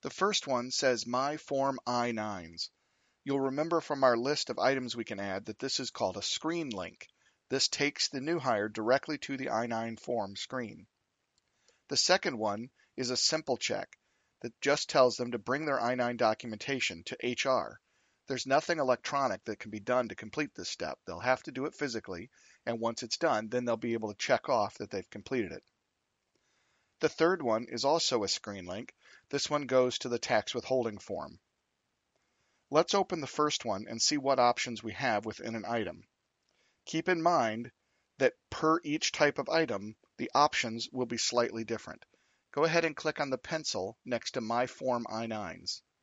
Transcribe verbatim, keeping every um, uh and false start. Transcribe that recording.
The first one says My Form I nines. You'll remember from our list of items we can add that this is called a screen link. This takes the new hire directly to the I nine form screen. The second one is a simple check that just tells them to bring their I nine documentation to H R. There's nothing electronic that can be done to complete this step. They'll have to do it physically, and once it's done, then they'll be able to check off that they've completed it. The third one is also a screen link. This one goes to the tax withholding form. Let's open the first one and see what options we have within an item. Keep in mind that per each type of item, the options will be slightly different. Go ahead and click on the pencil next to My Form I nines.